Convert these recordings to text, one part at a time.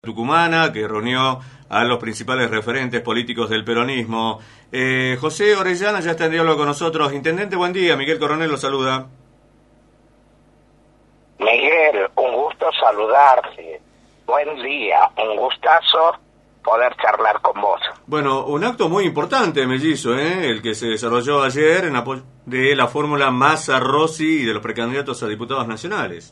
tucumana que reunió a los principales referentes políticos del peronismo. José Orellana ya está en diálogo con nosotros. Intendente, buen día. Miguel Coronel lo saluda. Miguel, un gusto saludarte. Buen día, un gustazo poder charlar con vos. Bueno, un acto muy importante, mellizo, el que se desarrolló ayer en apoyo de la fórmula Massa-Rossi y de los precandidatos a diputados nacionales.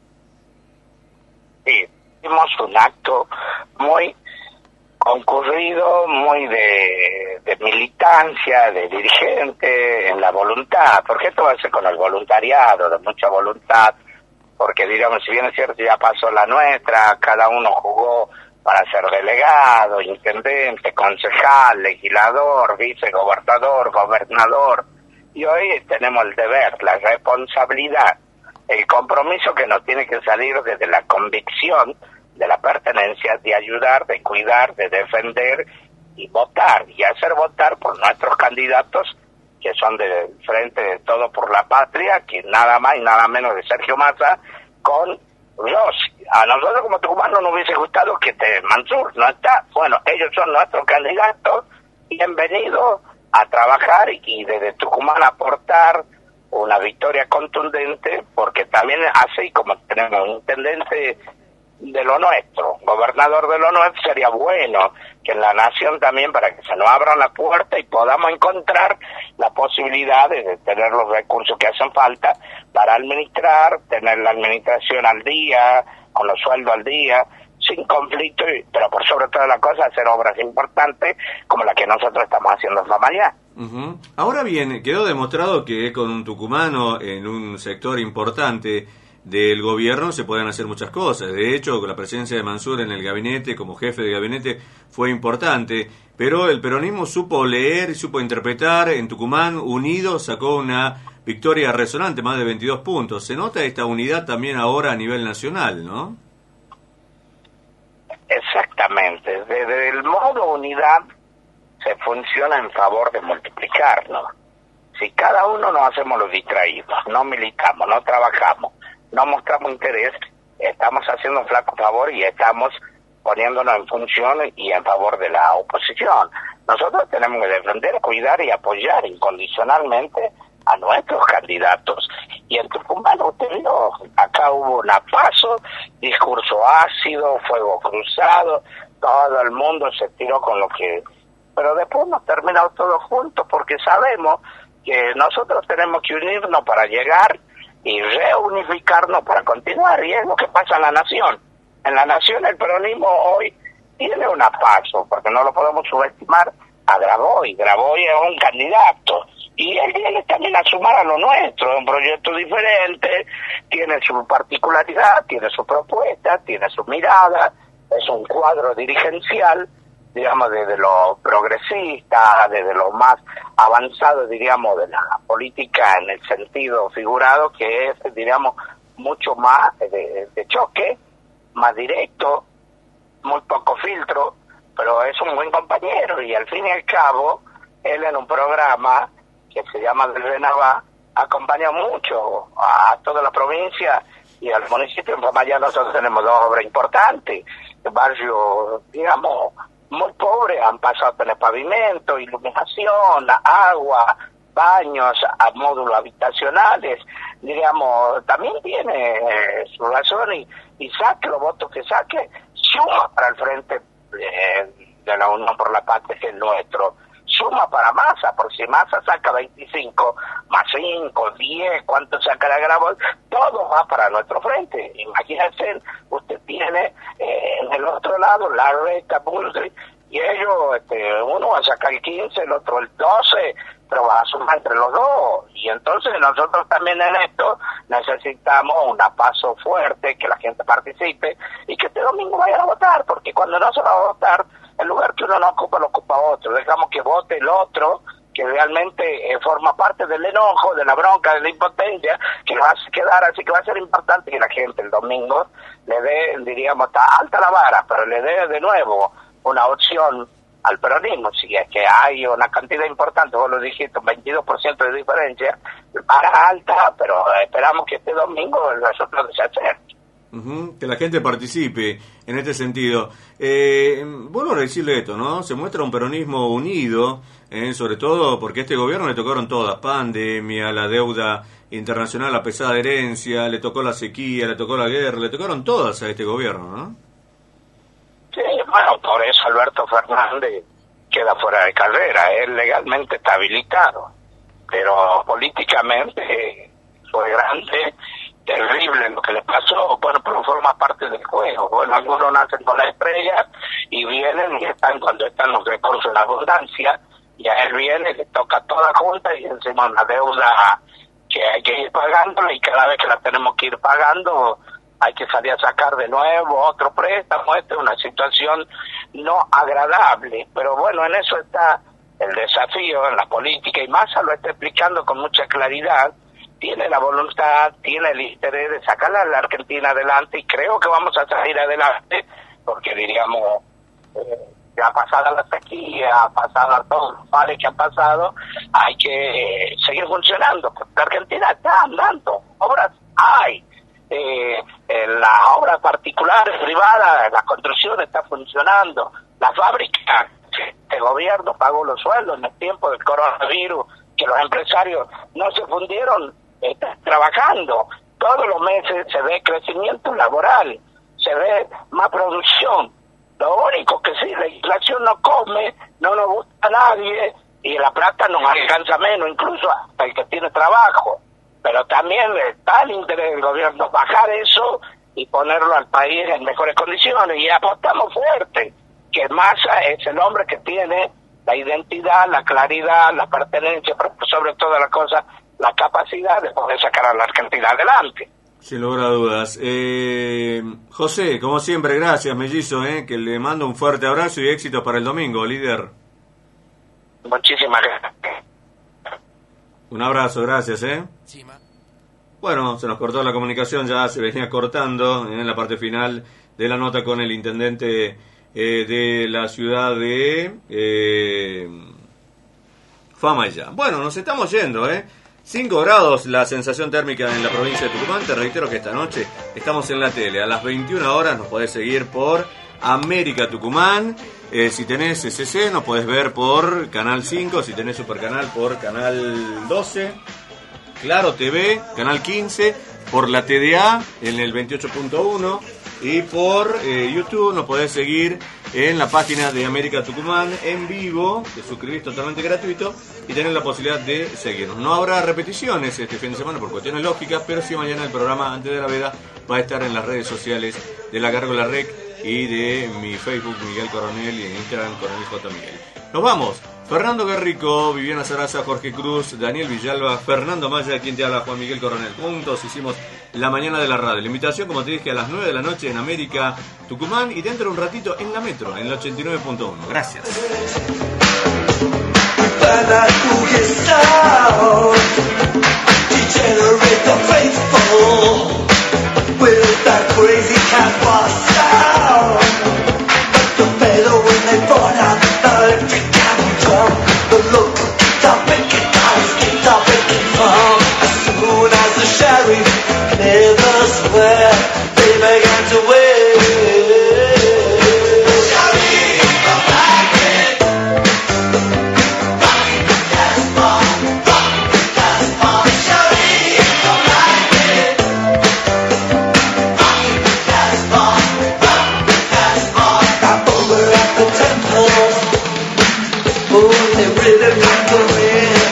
Sí, hicimos un acto muy concurrido, muy de militancia, de dirigente, en la voluntad, porque esto va a ser con el voluntariado, de mucha voluntad, porque digamos, si bien es cierto, ya pasó la nuestra, cada uno jugó para ser delegado, intendente, concejal, legislador, vicegobernador, gobernador, y hoy tenemos el deber, la responsabilidad, el compromiso que nos tiene que salir desde la convicción de la pertenencia, de ayudar, de cuidar, de defender y votar, y hacer votar por nuestros candidatos, que son del Frente de Todo por la Patria, que nada más y nada menos de Sergio Massa, con Rossi. A nosotros como tucumanos nos hubiese gustado que Mansur no está. Bueno, ellos son nuestros candidatos, bienvenidos a trabajar y desde Tucumán aportar una victoria contundente, porque también así como tenemos un intendente de lo nuestro, gobernador de lo nuestro, sería bueno que en la nación también, para que se nos abran la puerta y podamos encontrar la posibilidad de tener los recursos que hacen falta para administrar, tener la administración al día, con los sueldos al día, sin conflicto, pero por sobre todas las cosas hacer obras importantes como la que nosotros estamos haciendo esta mañana. Uh-huh. Ahora bien, quedó demostrado que con un tucumano en un sector importante del gobierno se pueden hacer muchas cosas. De hecho, la presencia de Mansur en el gabinete como jefe de gabinete fue importante, pero el peronismo supo leer, supo interpretar. En Tucumán, unido, sacó una victoria resonante, más de 22 puntos. Se nota esta unidad también ahora a nivel nacional, ¿no? Exactamente. Desde el modo unidad se funciona en favor de multiplicarnos. Si cada uno nos hacemos los distraídos, no militamos, no trabajamos, no mostramos interés, estamos haciendo un flaco favor y estamos poniéndonos en función y en favor de la oposición. Nosotros tenemos que defender, cuidar y apoyar incondicionalmente a nuestros candidatos. Y en Tucumán, usted vio, acá hubo un paso, discurso ácido, fuego cruzado, todo el mundo se tiró con lo que... Pero después nos terminamos todos juntos porque sabemos que nosotros tenemos que unirnos para llegar y reunificarnos para continuar, y es lo que pasa en la nación. En la nación el peronismo hoy tiene un paso, porque no lo podemos subestimar, a Graboy. Graboy es un candidato, y él viene también a sumar a lo nuestro, un proyecto diferente, tiene su particularidad, tiene su propuesta, tiene su mirada, es un cuadro dirigencial, digamos, desde lo progresista, desde lo más avanzado, diríamos, de la política en el sentido figurado, que es, diríamos, mucho más de choque, más directo, muy poco filtro, pero es un buen compañero, y al fin y al cabo, él en un programa que se llama Del Benabá, acompaña mucho a toda la provincia y al municipio. En Famayá nosotros tenemos dos obras importantes, el barrio, digamos, muy pobre, han pasado por el pavimento, iluminación, agua, baños, a módulos habitacionales, digamos, también tiene su razón, y saque los votos que saque, suma para el Frente de la Unión por la Patria, que es nuestro, suma para Massa, por si Massa saca 25, más 5, 10, ¿cuánto saca la Graboy? Todo va para nuestro frente. Imagínense, usted tiene en el otro lado la Reta, Bullrich, y ellos, uno va a sacar el 15, el otro el 12, pero va a sumar entre los dos. Y entonces nosotros también en esto necesitamos un paso fuerte, que la gente participe, y que este domingo vayan a votar, porque cuando no se va a votar, el lugar que uno no ocupa, lo ocupa otro. Dejamos que vote el otro, que realmente forma parte del enojo, de la bronca, de la impotencia, que nos hace quedar. Así que va a ser importante que la gente el domingo le dé, diríamos, está alta la vara, pero le dé de nuevo una opción al peronismo. Si es que hay una cantidad importante, vos lo dijiste, un 22% de diferencia, vara alta, pero esperamos que este domingo el resultado se acerque. Que la gente participe en este sentido. Vuelvo a decirle esto, ¿no? Se muestra un peronismo unido, sobre todo porque a este gobierno le tocaron todas: pandemia, la deuda internacional, la pesada herencia, le tocó la sequía, le tocó la guerra, le tocaron todas a este gobierno, ¿no? Sí, bueno, por eso Alberto Fernández queda fuera de carrera. Él legalmente está habilitado, pero políticamente fue grande, terrible lo que le pasó. Bueno, pero forma parte del juego. Bueno, algunos nacen con la estrella y vienen y están cuando están los recursos en abundancia, y a él viene, le toca toda junta y encima una deuda que hay que ir pagando, y cada vez que la tenemos que ir pagando hay que salir a sacar de nuevo otro préstamo. Esta es una situación no agradable, pero bueno, en eso está el desafío en la política, y Massa lo está explicando con mucha claridad. Tiene la voluntad, tiene el interés de sacar a la Argentina adelante, y creo que vamos a salir adelante, porque diríamos, ya pasada la sequía, pasada todos los males que han pasado, hay que seguir funcionando, porque la Argentina está andando, obras hay, las obras particulares, privadas, la construcción está funcionando, las fábricas, el gobierno pagó los sueldos en el tiempo del coronavirus, que los empresarios no se fundieron, están trabajando. Todos los meses se ve crecimiento laboral, se ve más producción. Lo único que sí, la inflación no come, no nos gusta a nadie, y la plata nos alcanza menos, incluso hasta el que tiene trabajo. Pero también está el interés del gobierno bajar eso y ponerlo al país en mejores condiciones, y apostamos fuerte que Massa es el hombre que tiene la identidad, la claridad, la pertenencia, pero sobre todas las cosas, la capacidad de poder sacar a la Argentina adelante. Sin lugar a dudas. José, como siempre, gracias, mellizo, que le mando un fuerte abrazo y éxitos para el domingo, líder. Muchísimas gracias. Un abrazo, gracias, Bueno, se nos cortó la comunicación, ya se venía cortando en la parte final de la nota con el intendente de la ciudad de Famaillá. Bueno, nos estamos yendo, 5 grados la sensación térmica en la provincia de Tucumán. Te reitero que esta noche estamos en la tele. A las 21 horas nos podés seguir por América Tucumán. Si tenés SC nos podés ver por Canal 5. Si tenés Supercanal por Canal 12. Claro TV, Canal 15. Por la TDA en el 28.1. Y por YouTube nos podés seguir en la página de América Tucumán en vivo. Te suscribís totalmente gratuito y tenés la posibilidad de seguirnos. No habrá repeticiones este fin de semana por cuestiones lógicas, pero sí mañana el programa Antes de la Veda va a estar en las redes sociales de La Gárgola Rec y de mi Facebook Miguel Coronel y en Instagram Coronel J. Miguel. Nos vamos. Fernando Garrico, Viviana Sarasa, Jorge Cruz, Daniel Villalba, Fernando Maya, quien te habla, Juan Miguel Coronel. Juntos hicimos la mañana de la radio. La invitación, como te dije, a las 9 de la noche en América Tucumán y dentro de un ratito en la Metro, en el 89.1. Gracias. The look keeps on making noise, keeps on making fun. As soon as the sheriff cleared the square, they began to wait. Sheriff, come back in. Rockin' the gas bomb, rockin' the gas bomb. Sheriff, come back in. Rockin' the gas bomb, rockin' the gas bomb. Got over at the temples. Oh, they really bring the rain.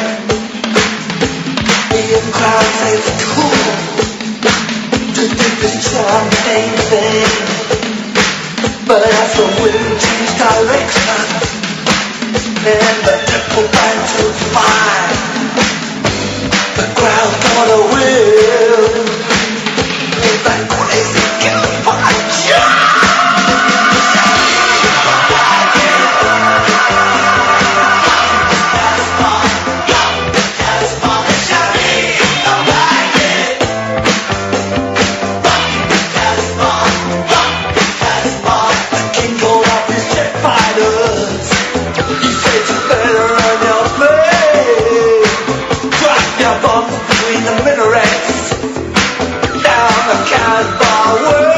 The crowd say it's cool to do this champagne thing. But as the wind changed direction and the temple ran to fire, the crowd got a will. It's like crazy campfire. Between the minarets, down the Casbah way.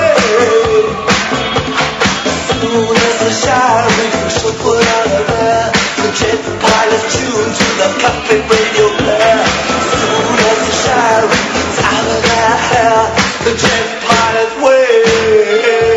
soon as the shower reefs are put out of there, the jet pilots tune to the cockpit radio blare. As soon as the shower reefs out of their hair, the jet pilots wait.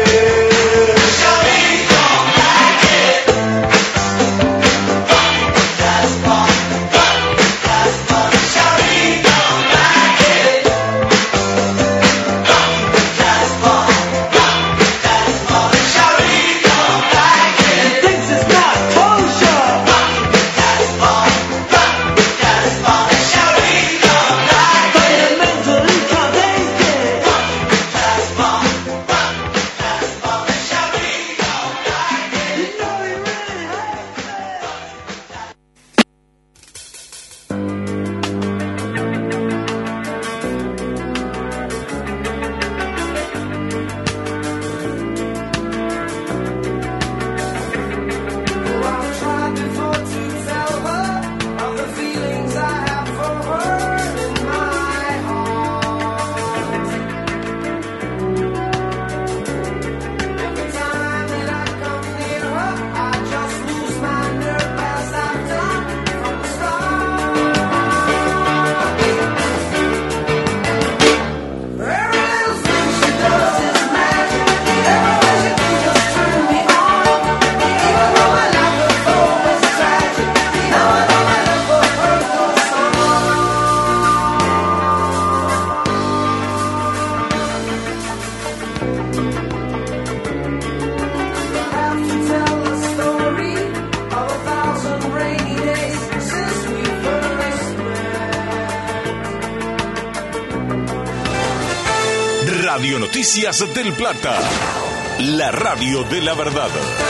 Radio Noticias del Plata, la radio de la verdad.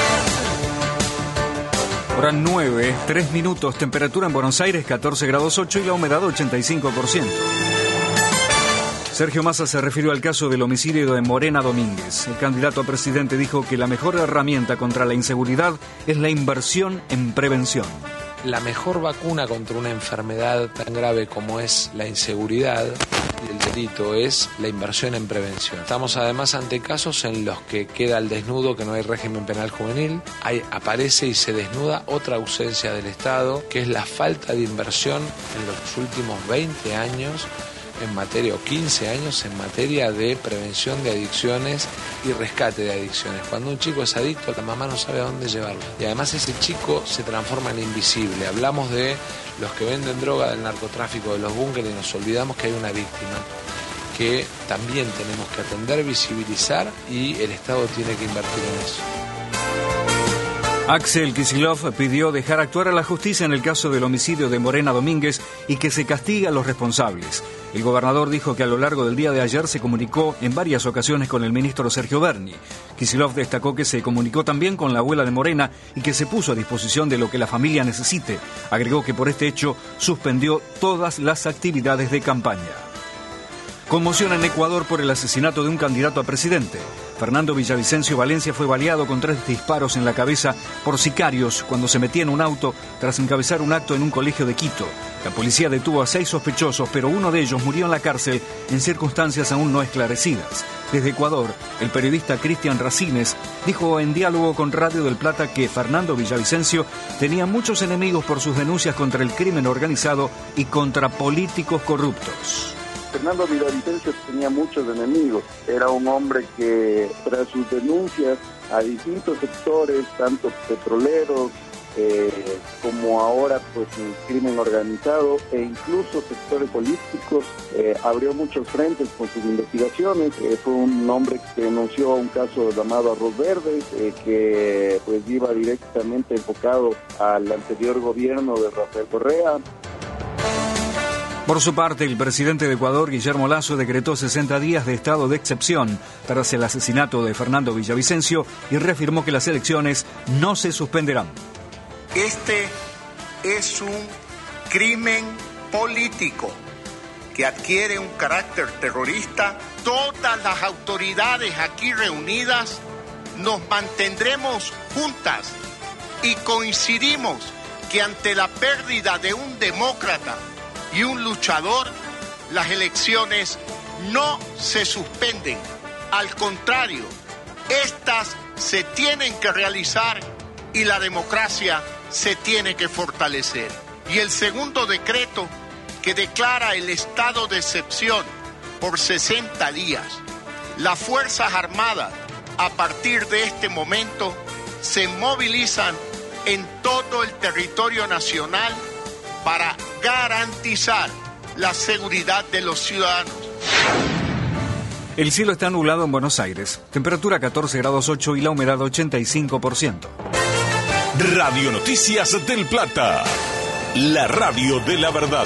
Hora 9, 3 minutos, temperatura en Buenos Aires 14 grados 8 y la humedad 85%. Sergio Massa se refirió al caso del homicidio de Morena Domínguez. El candidato a presidente dijo que la mejor herramienta contra la inseguridad es la inversión en prevención. La mejor vacuna contra una enfermedad tan grave como es la inseguridad y el delito es la inversión en prevención. Estamos además ante casos en los que queda al desnudo que no hay régimen penal juvenil, aparece y se desnuda otra ausencia del Estado, que es la falta de inversión en los últimos 20 años en materia, o 15 años en materia de prevención de adicciones y rescate de adicciones. Cuando un chico es adicto, la mamá no sabe a dónde llevarlo. Y además ese chico se transforma en invisible. Hablamos de los que venden droga, del narcotráfico, de los búnkeres, y nos olvidamos que hay una víctima que también tenemos que atender, visibilizar, y el Estado tiene que invertir en eso. Axel Kicillof pidió dejar actuar a la justicia en el caso del homicidio de Morena Domínguez y que se castigue a los responsables. El gobernador dijo que a lo largo del día de ayer se comunicó en varias ocasiones con el ministro Sergio Berni. Kicillof destacó que se comunicó también con la abuela de Morena y que se puso a disposición de lo que la familia necesite. Agregó que por este hecho suspendió todas las actividades de campaña. Conmoción en Ecuador por el asesinato de un candidato a presidente. Fernando Villavicencio Valencia fue baleado con 3 disparos en la cabeza por sicarios cuando se metía en un auto tras encabezar un acto en un colegio de Quito. La policía detuvo a 6 sospechosos, pero uno de ellos murió en la cárcel en circunstancias aún no esclarecidas. Desde Ecuador, el periodista Cristian Racines dijo en diálogo con Radio del Plata que Fernando Villavicencio tenía muchos enemigos por sus denuncias contra el crimen organizado y contra políticos corruptos. Fernando Villavicencio tenía muchos enemigos. Era un hombre que, tras sus denuncias a distintos sectores, tanto petroleros como ahora pues el crimen organizado e incluso sectores políticos, abrió muchos frentes con sus investigaciones. Fue un hombre que denunció un caso llamado Arroz Verde, que pues iba directamente enfocado al anterior gobierno de Rafael Correa. Por su parte, el presidente de Ecuador, Guillermo Lasso, decretó 60 días de estado de excepción tras el asesinato de Fernando Villavicencio y reafirmó que las elecciones no se suspenderán. Este es un crimen político que adquiere un carácter terrorista. Todas las autoridades aquí reunidas nos mantendremos juntas y coincidimos que ante la pérdida de un demócrata y un luchador, las elecciones no se suspenden. Al contrario, estas se tienen que realizar y la democracia se tiene que fortalecer. Y el segundo decreto, que declara el estado de excepción por 60 días. Las Fuerzas Armadas, a partir de este momento, se movilizan en todo el territorio nacional para garantizar la seguridad de los ciudadanos. El cielo está nublado en Buenos Aires. Temperatura 14 grados 8 y la humedad 85%. Radio Noticias del Plata. La radio de la verdad.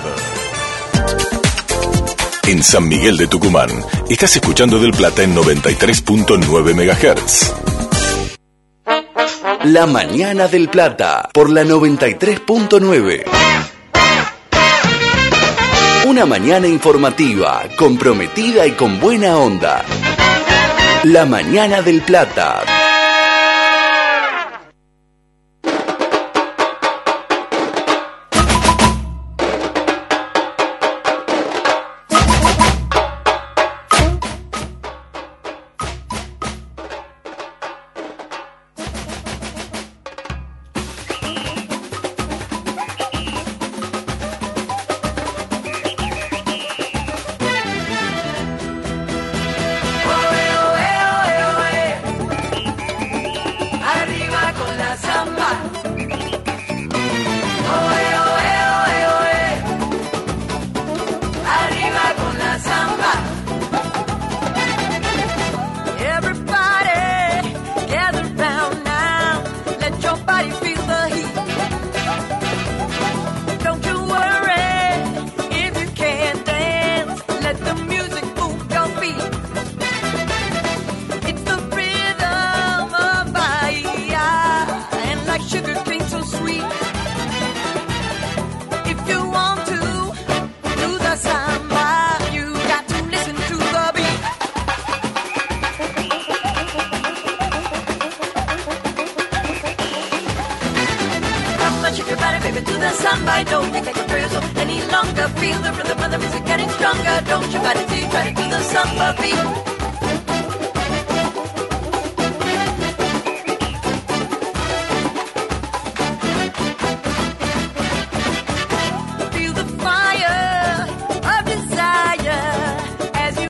En San Miguel de Tucumán, estás escuchando Del Plata en 93.9 MHz. La mañana del Plata, por la 93.9. Una mañana informativa, comprometida y con buena onda. La mañana del Plata. Don't think I can throw yourself any longer. Feel the rhythm of the music getting stronger. Don't you bite it till you try to do the samba beat.